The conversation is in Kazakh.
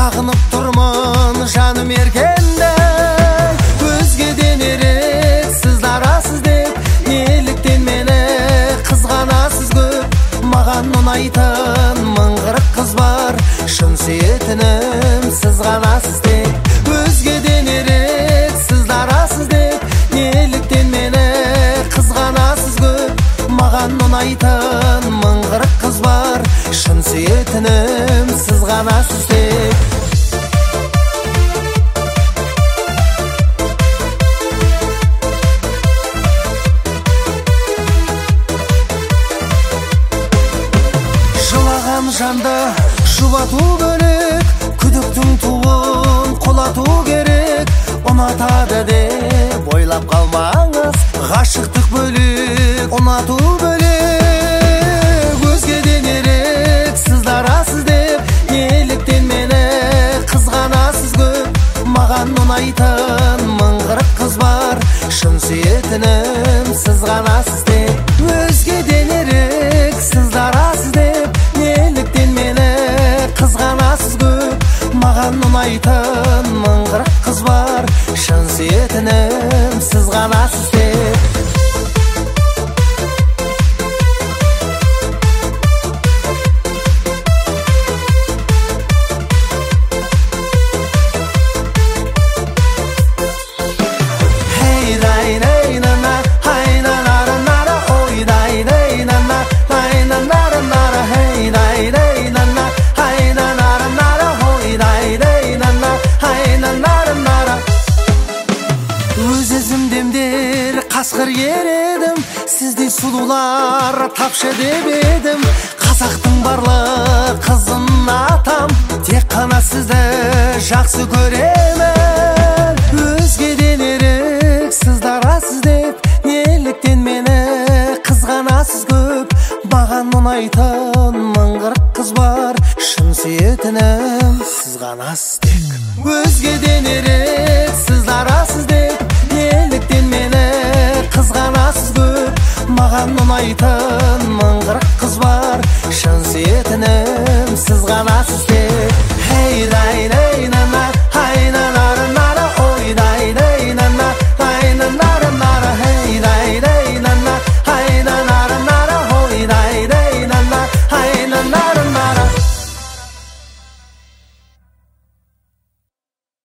сағынып тұрмын жаным еркенде. Өзгеден ерек сіз арасыз деп, неліктен мені қызғанасыз көп? Маған ұнайтын мың қырық қыз бар, шын сүйетінім сіз ғанасыз деп. Өзгеден ерек сіз арасыз деп, неліктен мені қызғанасыз көп? Маған ұнайтын мың қырық қыз бар, шын сүйетінім сіз ғанасыз деп. Жылаған жанды жұбату бөлек, күдіктің туын қолату керек. Ұнатады деп ойлап қалмаңыз, ғашықтық бөлек, ұнату бөлек. Өзгеден ерек сіз арасыз деп, неліктен мені қызғанасыз көп? Маған ұнайтын мың қырық қыз бар, шын сүйетінім сіз ғанасыз деп. Өзгеден ерек сіз арасыз деп, неліктен мені қызғанасыз көп? Маған ұнайтын мың қырық қыз бар, шын сүйетінім сіз ғанасыз деп. Өз-өзімдемдер қасқыр ередім, сіздей сұлулар тапшы деп едім. Қазақтың барлық қызын атам, тек қана сізді жақсы көремін. Өзгеден ерек сіз арасыз деп, неліктен мені қызғанасыз көп? Маған ұнайтын мың қырық қыз бар, шын сүйетінім сіз ғанасыз деп. Өзгеден ерек сіз арасыз деп, неліктен мені қызғанасыз көп? Маған ұнайтын мың қырық қыз бар, шын сүйетінім сіз ғанасыз деп. Хей дай дай нана, хай нана нана, ой дай дай нана, хай нана нана, хей дай дай нана, хай нана нана, ой дай.